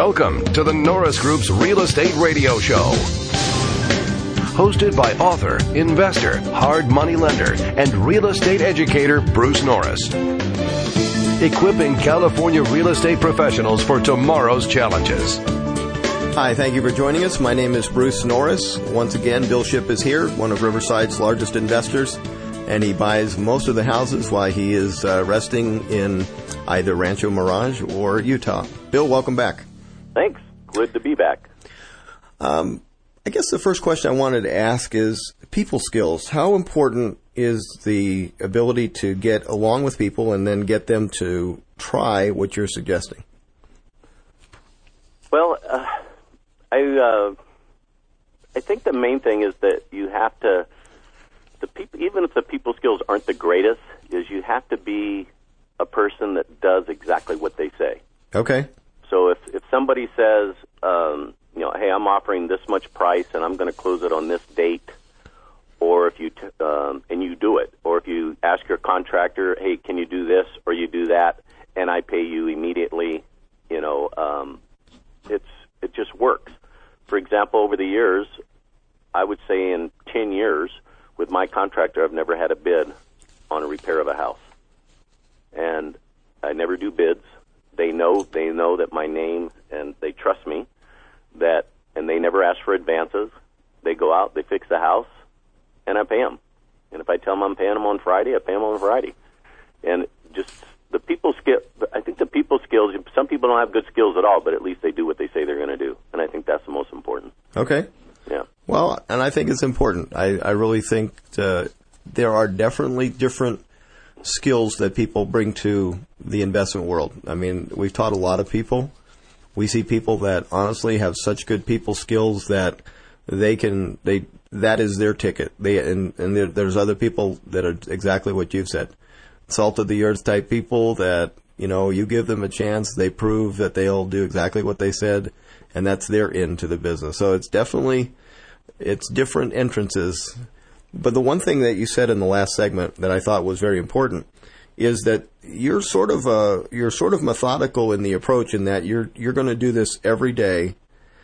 Welcome to the Norris Group's Real Estate Radio Show. Hosted by author, investor, hard money lender, and real estate educator Bruce Norris. Equipping California real estate professionals for tomorrow's challenges. Hi, thank you for joining us. My name is Bruce Norris. Once again, Bill Shipp is here, one of Riverside's largest investors, and he buys most of the houses while he is resting in either Rancho Mirage or Utah. Bill, welcome back. Thanks. Good to be back. I guess the first question I wanted to ask is people skills. How important is the ability to get along with people and then get them to try what you're suggesting? Well, I think the main thing is that you have to, even if the people skills aren't the greatest, is you have to be a person that does exactly what they say. Okay. So if somebody says, hey, I'm offering this much price and I'm going to close it on this date, or if you and you do it, or if you ask your contractor, hey, can you do this or you do that, and I pay you immediately, it just works. For example, over the years, I would say in 10 years, with my contractor, I've never had a bid on a repair of a house. And I never do bids. They know that my name, and they trust me, and they never ask for advances. They go out, they fix the house, and I pay them. And if I tell them I'm paying them on Friday, I pay them on Friday. And just the people skill. I think the people skills. Some people don't have good skills at all, but at least they do what they say they're going to do, and I think that's the most important. Okay. Yeah. Well, and I think it's important. I really think there are definitely different skills that people bring to the investment world. I mean, we've taught a lot of people. We see people that honestly have such good people skills that that is their ticket. There's other people that are exactly what you've said. Salt of the earth type people that, you give them a chance, they prove that they'll do exactly what they said, and that's their into the business. So it's different entrances. But the one thing that you said in the last segment that I thought was very important is that you're sort of methodical in the approach, in that you're going to do this every day,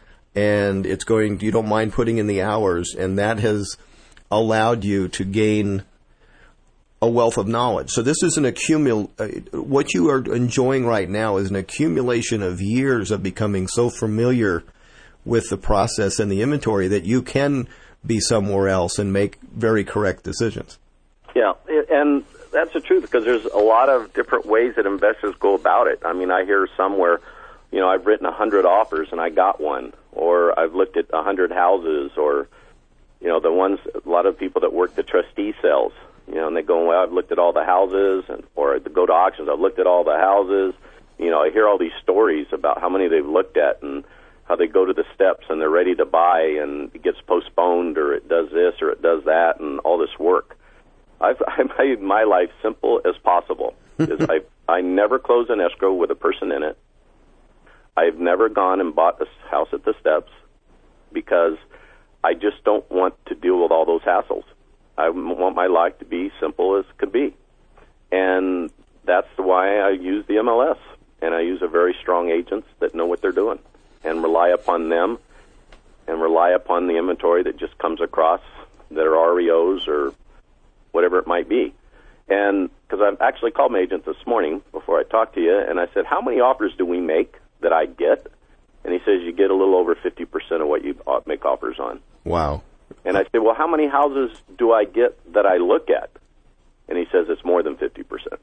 and you don't mind putting in the hours, and that has allowed you to gain a wealth of knowledge. So this is what you are enjoying right now is an accumulation of years of becoming so familiar with the process and the inventory that you can be somewhere else and make very correct decisions. Yeah, and that's the truth, because there's a lot of different ways that investors go about it. I mean, I hear somewhere, I've written 100 offers and I got one, or I've looked at 100 houses, or, the ones, a lot of people that work the trustee sales, and they go, well, I've looked at all the houses, or they go to auctions, I've looked at all the houses. I hear all these stories about how many they've looked at and how they go to the steps and they're ready to buy and it gets postponed, or it does this or it does that, and all this work. I've made my life simple as possible. I never close an escrow with a person in it. I've never gone and bought a house at the steps, because I just don't want to deal with all those hassles. I want my life to be simple as could be. And that's why I use the MLS. And I use a very strong agents that know what they're doing, and rely upon them, and rely upon the inventory that just comes across that are REOs or whatever it might be. And because I've actually called my agent this morning before I talked to you, and I said, how many offers do we make that I get? And he says, you get a little over 50% of what you make offers on. Wow. And I said, well, how many houses do I get that I look at? And he says it's more than 50%.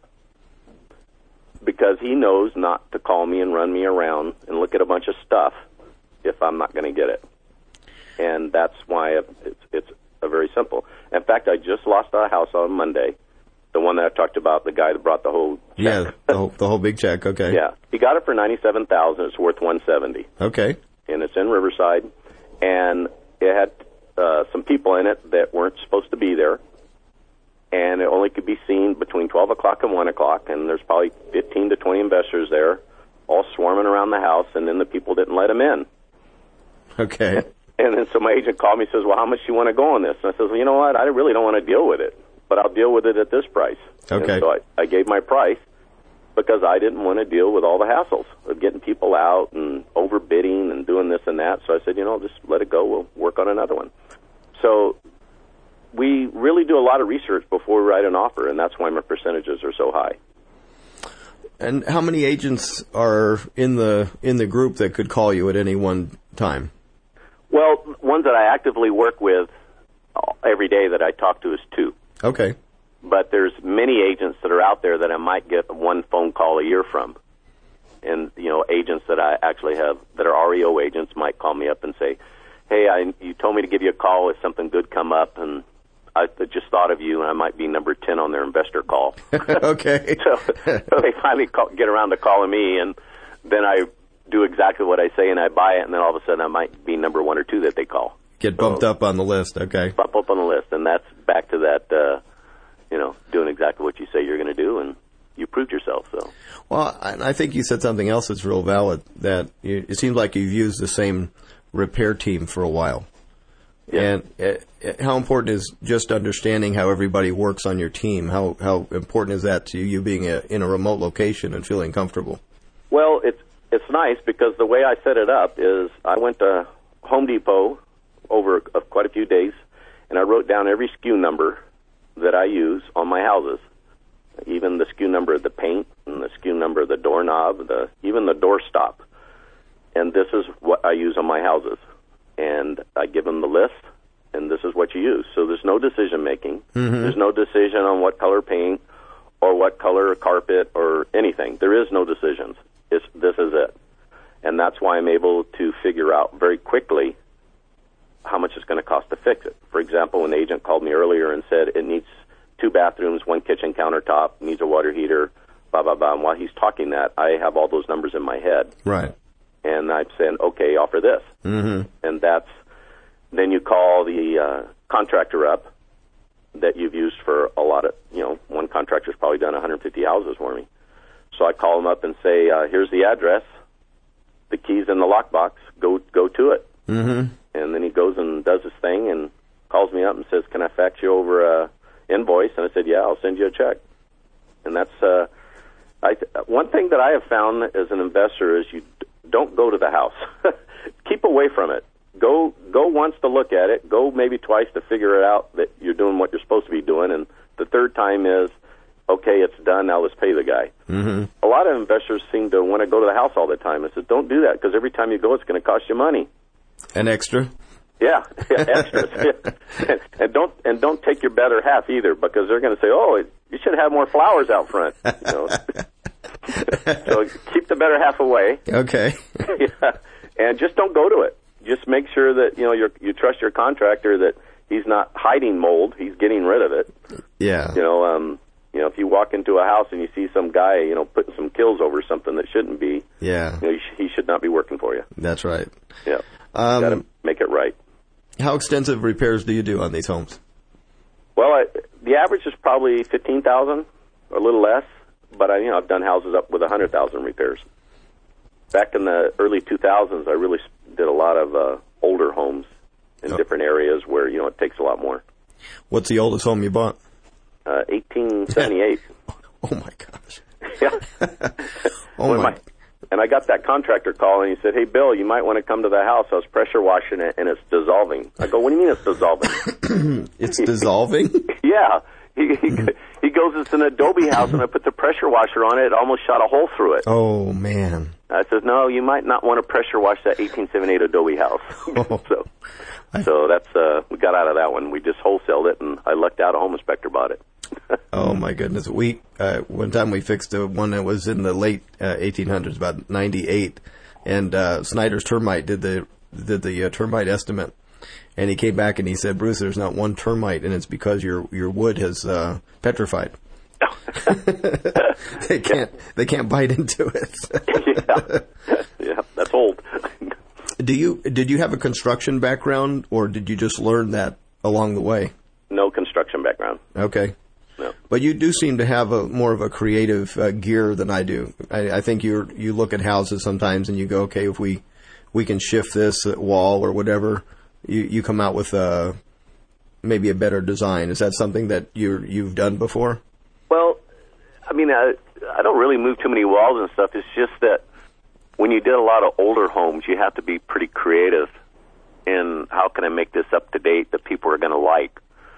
Because he knows not to call me and run me around and look at a bunch of stuff if I'm not going to get it. And that's why it's very simple. In fact, I just lost a house on Monday, the one that I talked about, the guy that brought the whole check. Yeah, the whole big check, okay. Yeah, he got it for $97,000. It's worth $170,000. Okay. And it's in Riverside, and it had some people in it that weren't supposed to be there, and it only could be seen between 12 o'clock and 1 o'clock, and there's probably 15 to 20 investors there, all swarming around the house, and then the people didn't let them in. Okay. And then so my agent called me and says, well, how much do you want to go on this? And I says, well, you know what, I really don't want to deal with it, but I'll deal with it at this price. Okay. And so I gave my price, because I didn't want to deal with all the hassles of getting people out and overbidding and doing this and that. So I said, just let it go. We'll work on another one. So we really do a lot of research before we write an offer, and that's why my percentages are so high. And how many agents are in the group that could call you at any one time? Well, ones that I actively work with every day that I talk to is 2. Okay. But there's many agents that are out there that I might get one phone call a year from. And, agents that I actually have that are REO agents might call me up and say, hey, you told me to give you a call if something good come up, and I just thought of you, and I might be number 10 on their investor call. Okay. So they finally get around to calling me, and then I do exactly what I say, and I buy it, and then all of a sudden I might be number 1 or 2 that they call. Get bumped up on the list, okay. Bump up on the list, and that's back to that, doing exactly what you say you're going to do, and you proved yourself. So. Well, I think you said something else that's real valid, that it seems like you've used the same repair team for a while. Yeah. And how important is just understanding how everybody works on your team? How important is that to you being in a remote location and feeling comfortable? Well, it's nice because the way I set it up is I went to Home Depot over quite a few days, and I wrote down every SKU number that I use on my houses, even the SKU number of the paint and the SKU number of the doorknob, even the doorstop. And this is what I use on my houses. And I give them the list, and this is what you use. So there's no decision-making. Mm-hmm. There's no decision on what color paint or what color carpet or anything. There is no decisions. This is it. And that's why I'm able to figure out very quickly how much it's going to cost to fix it. For example, an agent called me earlier and said it needs 2 bathrooms, 1 kitchen countertop, needs a water heater, blah, blah, blah. And while he's talking that, I have all those numbers in my head. Right. And I'm saying, okay, offer this. Mm-hmm. And then you call the contractor up that you've used for a lot of, one contractor's probably done 150 houses for me. So I call him up and say, here's the address, the key's in the lockbox, go to it. Mm-hmm. And then he goes and does his thing and calls me up and says, can I fax you over a invoice? And I said, yeah, I'll send you a check. And that's one thing that I have found as an investor is you don't go to the house. Keep away from it. Go once to look at it. Go maybe twice to figure it out that you're doing what you're supposed to be doing. And the third time is, okay, it's done, now let's pay the guy. Mm-hmm. A lot of investors seem to want to go to the house all the time. I said, don't do that, because every time you go, it's going to cost you money. An extra? Yeah, extras. and don't take your better half either, because they're going to say, oh, you should have more flowers out front. So keep the better half away. Okay. Yeah. And just don't go to it. Just make sure that you trust your contractor that he's not hiding mold; he's getting rid of it. Yeah. If you walk into a house and you see some guy, putting some kills over something that shouldn't be, yeah, he should not be working for you. That's right. Yeah. Got to make it right. How extensive repairs do you do on these homes? Well, the average is probably 15,000, or a little less. But I've done houses up with 100,000 repairs. Back in the early 2000s, I really did a lot of older homes in different areas where it takes a lot more. What's the oldest home you bought? 1878. Oh my gosh. Yeah. Oh my. And I got that contractor call, and he said, "Hey, Bill, you might want to come to the house. I was pressure washing it, and it's dissolving." I go, "What do you mean it's dissolving?" It's dissolving? Yeah. He goes, "It's an adobe house, and I put the pressure washer on it. It almost shot a hole through it." Oh, man. I says, "No, you might not want to pressure wash that 1878 adobe house." Oh. So that's we got out of that one. We just wholesaled it, and I lucked out. A home inspector bought it. Oh my goodness! One time we fixed one that was in the late 1800s, about 98, and Snyder's Termite did the termite estimate, and he came back and he said, "Bruce, there's not one termite, and it's because your wood has petrified. They can't bite into it." Yeah, that's old. Did you have a construction background, or did you just learn that along the way? No construction background. Okay. No. But you do seem to have more of a creative gear than I do. I think you look at houses sometimes and you go, okay, if we can shift this wall or whatever, you come out with maybe a better design. Is that something that you've done before? Well, mean, I don't really move too many walls and stuff. It's just that when you did a lot of older homes, you have to be pretty creative in how can I make this up to date that people are going to like.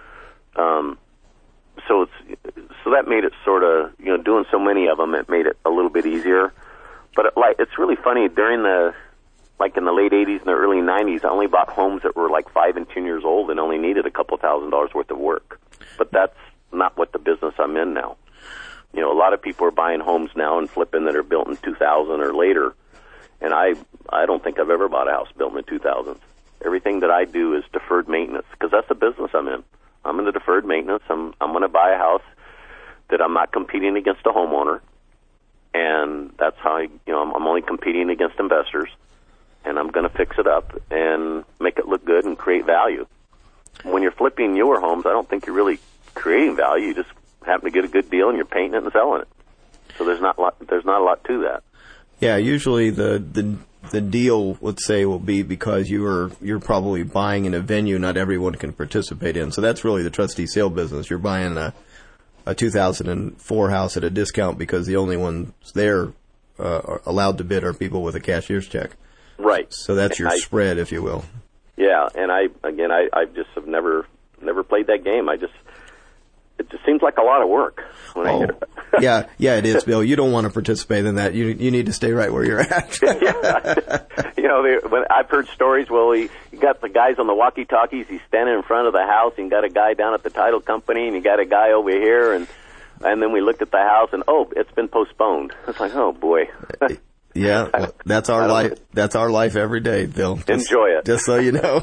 So that made it sort of, doing so many of them, it made it a little bit easier. But it's really funny, during in the late 80s and the early 90s, I only bought homes that were like 5 and 10 years old and only needed a couple $1,000s worth of work. But that's not what the business I'm in now. A lot of people are buying homes now and flipping that are built in 2000 or later. And I don't think I've ever bought a house built in the 2000s. Everything that I do is deferred maintenance, because that's the business I'm in. I'm in the deferred maintenance. I'm going to buy a house that I'm not competing against a homeowner, and that's how I'm only competing against investors, and I'm going to fix it up and make it look good and create value. When you're flipping newer homes, I don't think you're really creating value. You just happen to get a good deal and you're painting it and selling it. So there's not a lot to that. Yeah, usually the deal, let's say, will be because you're probably buying in a venue not everyone can participate in. So that's really the trustee sale business. You're buying a 2004 house at a discount because the only ones there are allowed to bid are people with a cashier's check. Right. So that's your spread, if you will. Yeah, and I just have never played that game. It just seems like a lot of work when I hear it. Yeah, it is, Bill. You don't want to participate in that. You need to stay right where you're at. When I've heard stories. Well, you got the guys on the walkie-talkies. He's standing in front of the house, and you got a guy down at the title company, and you got a guy over here, and then we looked at the house, and it's been postponed. It's like, oh boy. Yeah, well, that's our life. That's our life every day, Bill. Enjoy it. Just so you know.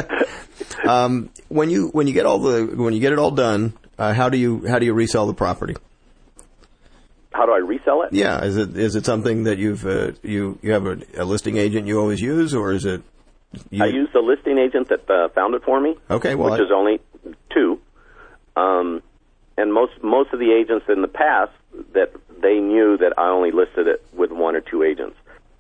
When you get it all done, how do you resell the property? How do I resell it? Yeah, is it something that you have a listing agent you always use, or is it? I use the listing agent that found it for me. Okay, well, which is only 2. And most of the agents in the past, that they knew that I only listed it with 1 or 2 agents.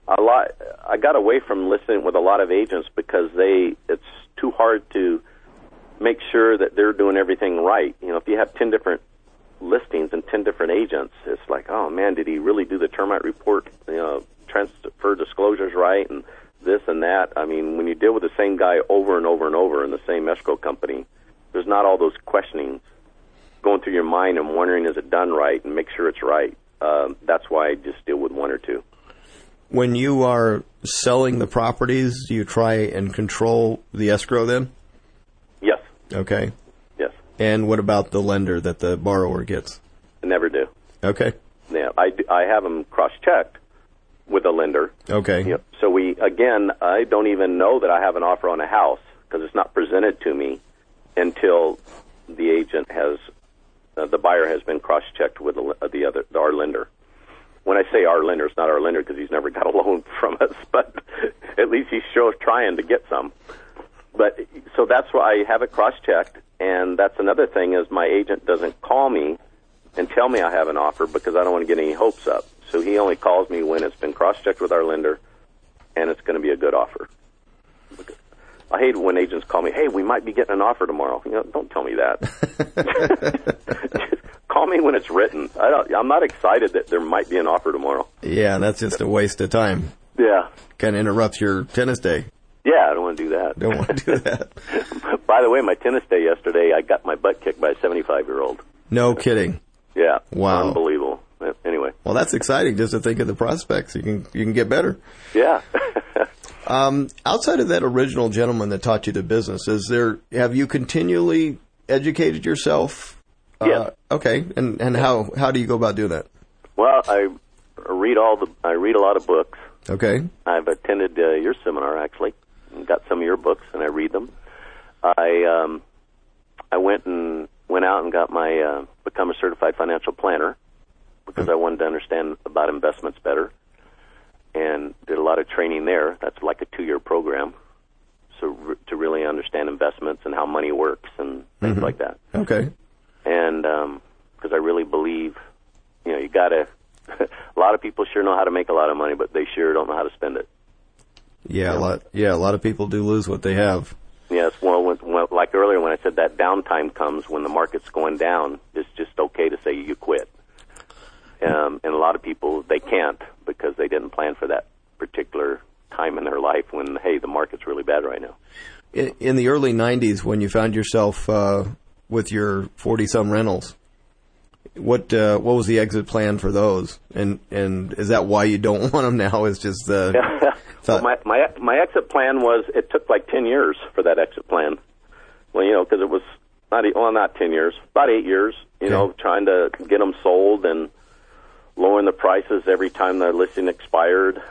I got away from listing it with a lot of agents because it's too hard to make sure that they're doing everything right. If you have 10 different listings and 10 different agents, it's like, oh man, did he really do the termite report, transfer disclosures right, and this and that? I mean, when you deal with the same guy over and over and over in the same escrow company, there's not all those questionings going through your mind and wondering, is it done right, and make sure it's right. That's why I just deal with 1 or 2. When you are selling the properties, do you try and control the escrow then? Yes. Okay. Yes. And what about the lender that the borrower gets? I never do. Okay. Yeah, I have them cross-checked with a lender. Okay. So I don't even know that I have an offer on a house because it's not presented to me until the agent has, the buyer has been cross-checked with our lender. When I say our lender, it's not our lender because he's never got a loan from us, but at least he's trying to get some. But so that's why I have it cross-checked, and that's another thing is my agent doesn't call me and tell me I have an offer because I don't want to get any hopes up. So he only calls me when it's been cross-checked with our lender and it's going to be a good offer. I hate when agents call me, hey, we might be getting an offer tomorrow. Don't tell me that. Just call me when it's written. I'm not excited that there might be an offer tomorrow. Yeah, that's just a waste of time. Yeah. Kind of interrupts your tennis day. Yeah, I don't want to do that. Don't want to do that. By the way, my tennis day yesterday, I got my butt kicked by a 75-year-old. No kidding. Yeah. Wow. Unbelievable. Anyway. Well, that's exciting just to think of the prospects. You can get better. Yeah. Outside of that original gentleman that taught you the business, have you continually educated yourself? Yes. Okay. And how do you go about doing that? Well, I read a lot of books. Okay. I've attended your seminar actually, and got some of your books, and I read them. I went out and got my become a certified financial planner because I wanted to understand about investments better, and did a lot of training there. That's like a 2-year program, so to really understand investments and how money works and things like that. Okay. And because I really believe, you got to. A lot of people sure know how to make a lot of money, but they sure don't know how to spend it. Yeah, a lot of people do lose what they have. Yes, well, like earlier when I said that downtime comes when the market's going down, it's just okay to say you quit. And a lot of people, they can't because they didn't plan for that particular time in their life when, hey, the market's really bad right now. In the early 90s, when you found yourself with your 40-some rentals, what was the exit plan for those? And is that why you don't want them now? Is just well, my exit plan was, it took like 10 years for that exit plan. Well, because it was not 10 years, about 8 years, trying to get them sold and lowering the prices every time their listing expired.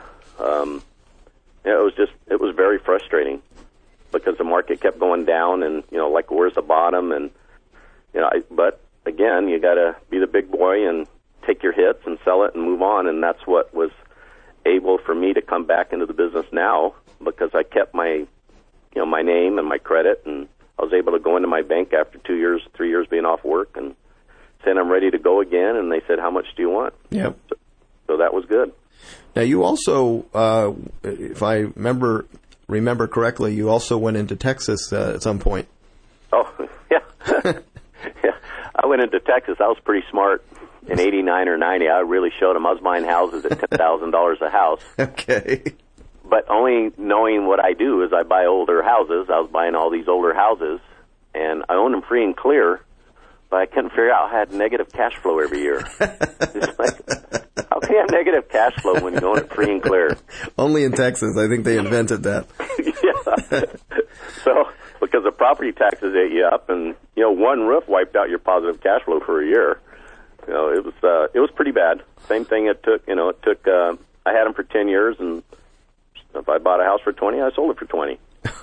It was very frustrating because the market kept going down and, like, where's the bottom? And, but again, you got to be the big boy and take your hits and sell it and move on. And that's what was able for me to come back into the business now, because I kept my name and my credit, and I was able to go into my bank after 2 years, 3 years being off work and saying I'm ready to go again. And they said, how much do you want? Yep. So that was good. Now, you also, if I remember correctly, you also went into Texas at some point. Oh, yeah. Yeah. I went into Texas. I was pretty smart. In 89 or 90, I really showed them. I was buying houses at $10,000 a house. Okay. But only knowing what I do is I buy older houses. I was buying all these older houses, and I owned them free and clear, but I couldn't figure out how I had negative cash flow every year. It's like, how can you have negative cash flow when you own it free and clear? Only in Texas. I think they invented that. Yeah. So, because the property taxes ate you up, and, one roof wiped out your positive cash flow for a year. It was pretty bad. Same thing. I had them for 10 years, and if I bought a house for 20, I sold it for 20.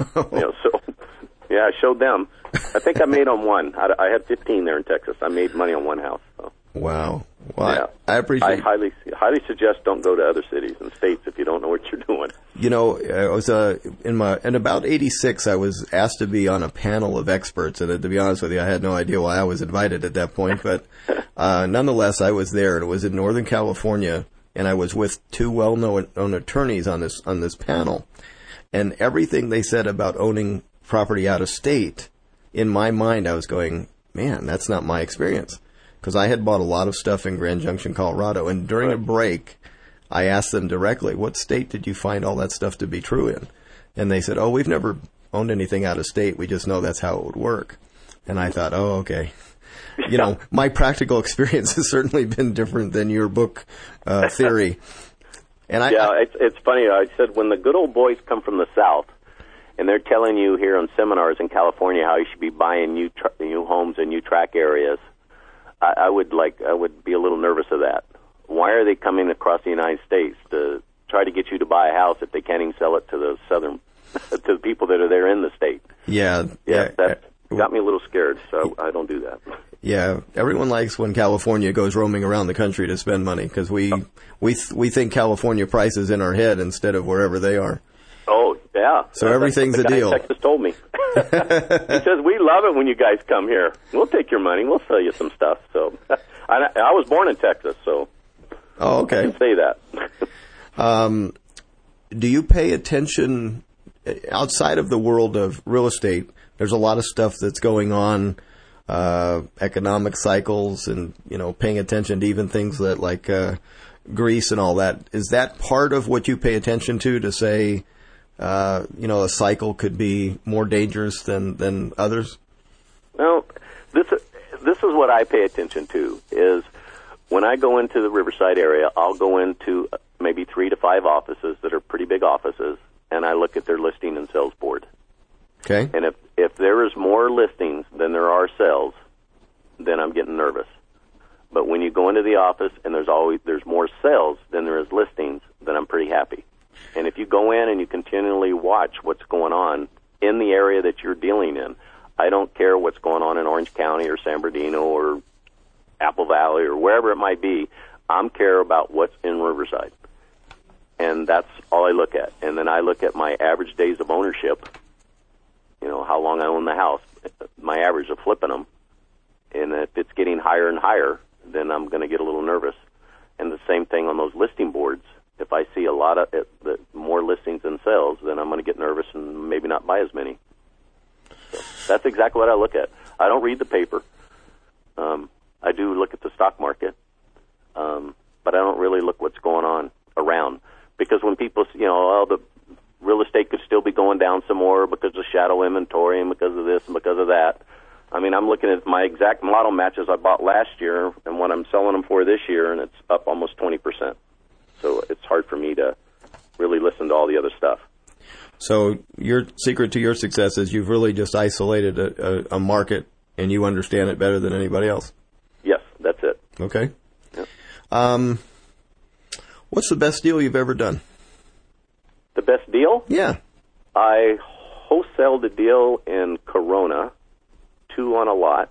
So yeah, I showed them. I think I made on one. I had 15 there in Texas. I made money on one house. So. Wow. Well, yeah. I appreciate. I highly suggest don't go to other cities and states if you don't know what you're doing. I was in about '86. I was asked to be on a panel of experts, and to be honest with you, I had no idea why I was invited at that point. But nonetheless, I was there, and it was in Northern California, and I was with two well-known attorneys on this panel, and everything they said about owning property out of state, in my mind, I was going, man, that's not my experience. Because I had bought a lot of stuff in Grand Junction, Colorado, and during a break, I asked them directly, what state did you find all that stuff to be true in? And they said, we've never owned anything out of state. We just know that's how it would work. And I thought, okay. My practical experience has certainly been different than your book theory. And it's funny. I said when the good old boys come from the South, and they're telling you here on seminars in California how you should be buying new homes in new track areas, I would be a little nervous of that. Why are they coming across the United States to try to get you to buy a house if they can't even sell it to the to the people that are there in the state? Yeah. That got me a little scared, so I don't do that. Yeah, everyone likes when California goes roaming around the country to spend money because we think California prices in our head instead of wherever they are. Oh, yeah. So everything's a deal. Texas told me. He says, we love it when you guys come here. We'll take your money. We'll sell you some stuff. So I was born in Texas, so okay. I can say that. Do you pay attention outside of the world of real estate? There's a lot of stuff that's going on, economic cycles and, paying attention to even things that like Greece and all that. Is that part of what you pay attention to say, a cycle could be more dangerous than others? Well, this is what I pay attention to is when I go into the Riverside area, I'll go into maybe 3 to 5 offices that are pretty big offices, and I look at their listing and sales board. Okay. And if there is more listings than there are sales, then I'm getting nervous. But when you go into the office and there's more sales than there is listings, then I'm pretty happy. And if you go in and you continually watch what's going on in the area that you're dealing in, I don't care what's going on in Orange County or San Bernardino or Apple Valley or wherever it might be, I care about what's in Riverside. And that's all I look at. And then I look at my average days of ownership, how long I own the house, my average of flipping them. And if it's getting higher and higher, then I'm going to get a little nervous. And the same thing on those listing boards. If I see a lot of more listings than sales, then I'm going to get nervous and maybe not buy as many. So that's exactly what I look at. I don't read the paper. I do look at the stock market. but I don't really look what's going on around. Because when people, the real estate could still be going down some more because of shadow inventory and because of this and because of that. I mean, I'm looking at my exact model matches I bought last year and what I'm selling them for this year, and it's up almost 20%. So it's hard for me to really listen to all the other stuff. So your secret to your success is you've really just isolated a market, and you understand it better than anybody else. Yes, that's it. Okay. Yep. What's the best deal you've ever done? The best deal? Yeah. I wholesaled a deal in Corona, 2 on a lot.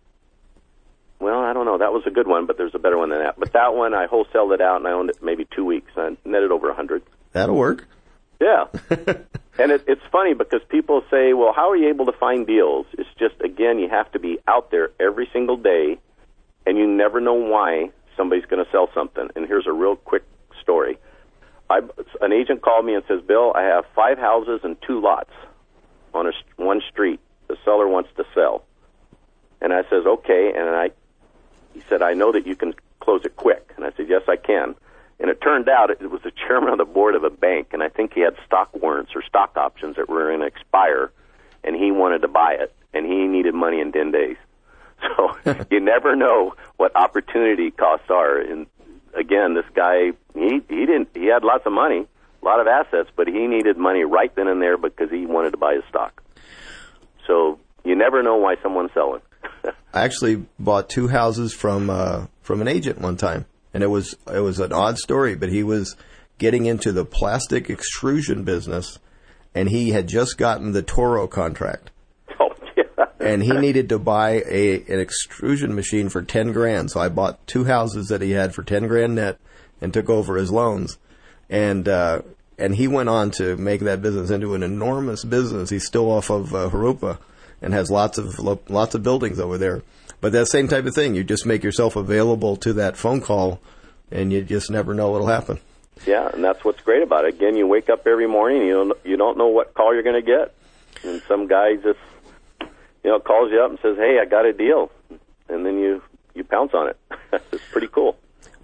Well, I don't know. That was a good one, but there's a better one than that. But that one, I wholesaled it out, and I owned it maybe 2 weeks. I netted over 100. That'll work. Yeah. And it's funny because people say, well, how are you able to find deals? It's just, again, you have to be out there every single day, and you never know why somebody's going to sell something. And here's a real quick story. An agent called me and says, Bill, I have 5 houses and 2 lots on one street. The seller wants to sell. And I says, okay. And he said, I know that you can close it quick. And I said, yes, I can. And it turned out it was the chairman of the board of a bank, and I think he had stock warrants or stock options that were going to expire, and he wanted to buy it, and he needed money in 10 days. So you never know what opportunity costs are. And again, this guy, he had lots of money, a lot of assets, but he needed money right then and there because he wanted to buy his stock. So you never know why someone's selling. I actually bought 2 houses from an agent one time, and it was an odd story, but he was getting into the plastic extrusion business, and he had just gotten the Toro contract. Oh, yeah. And he needed to buy an extrusion machine for $10,000. So I bought 2 houses that he had for $10,000 net and took over his loans. And he went on to make that business into an enormous business. He's still off of Harupa and has lots of buildings over there. But that same type of thing, you just make yourself available to that phone call, and you just never know what'll happen. Yeah, and that's what's great about it. Again, you wake up every morning, you don't know what call you're going to get, and some guy just calls you up and says, "Hey, I got a deal," and then you pounce on it. It's pretty cool.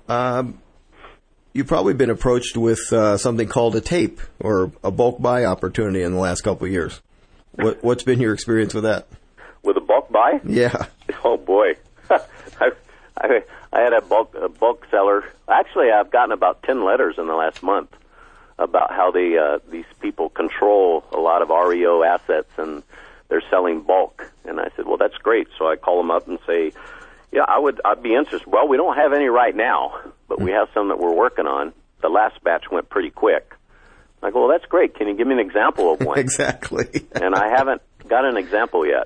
You've probably been approached with something called a tape or a bulk buy opportunity in the last couple of years. What's been your experience with that? With a bulk buy? Yeah. Oh boy, I had a bulk seller. Actually, I've gotten about 10 letters in the last month about how these people control a lot of REO assets and they're selling bulk. And I said, well, that's great. So I call them up and say, yeah, I'd be interested. Well, we don't have any right now, but we have some that we're working on. The last batch went pretty quick. I go, well, that's great. Can you give me an example of one? Exactly. And I haven't got an example yet.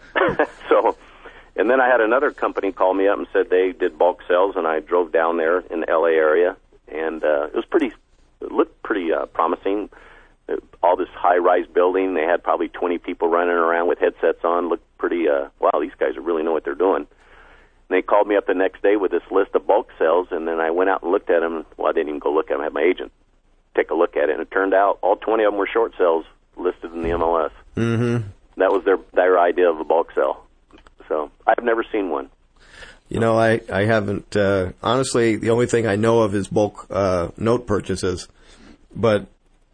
And then I had another company call me up and said they did bulk sales, and I drove down there in the L.A. area, and it looked pretty promising. All this high-rise building, they had probably 20 people running around with headsets on. Looked pretty, wow, these guys really know what they're doing. And they called me up the next day with this list of bulk sales, and then I went out and looked at them. Well, I didn't even go look at them. I had my agent take a look at it, and it turned out all 20 of them were short sales listed in the MLS. Mm-hmm. That was their idea of a bulk sale. So I've never seen one. I haven't. Honestly, the only thing I know of is bulk note purchases. But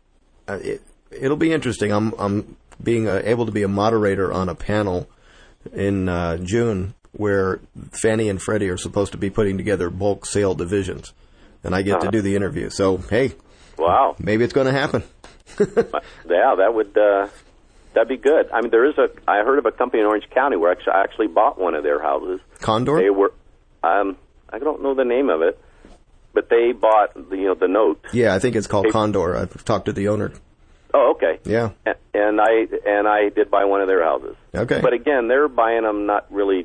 it'll be interesting. I'm being able to be a moderator on a panel in June where Fannie and Freddie are supposed to be putting together bulk sale divisions, and I get to do the interview. So hey, wow, maybe it's going to happen. Yeah, that'd be good. I mean, I heard of a company in Orange County where I actually bought one of their houses. Condor? They were, I don't know the name of it, but they bought the note. Yeah, I think it's called Condor. I've talked to the owner. Oh, okay. Yeah. And I did buy one of their houses. Okay. But again, they're buying them not really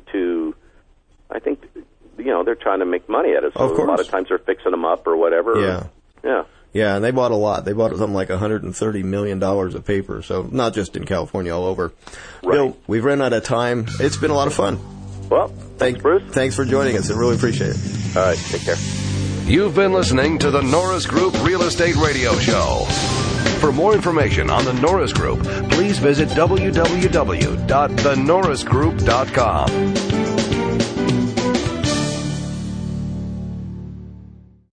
I think, they're trying to make money at it. So of course. A lot of times they're fixing them up or whatever. Yeah. Yeah. Yeah, and they bought a lot. They bought something like $130 million of paper, so not just in California, all over. Right. Bill, we've run out of time. It's been a lot of fun. Well, thanks, Bruce. Thanks for joining us. I really appreciate it. All right, take care. You've been listening to the Norris Group Real Estate Radio Show. For more information on the Norris Group, please visit www.thenorrisgroup.com.